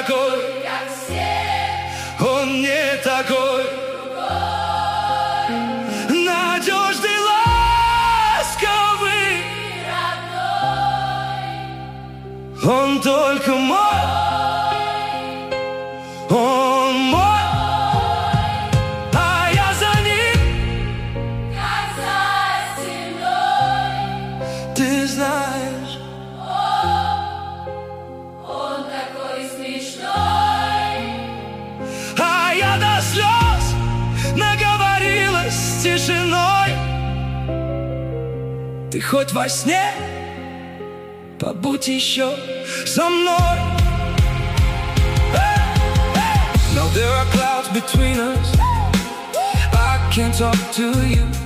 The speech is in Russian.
такой, как все, он не такой. Надежный, ласковый, родной, он только мой, он мой, а я за ним, как за стеной. ты знаешь. Он такой смешной, А я до слез наговорилась с тишиной. Ты хоть во сне побудь еще со мной. Now there are clouds between us, I can't talk to you.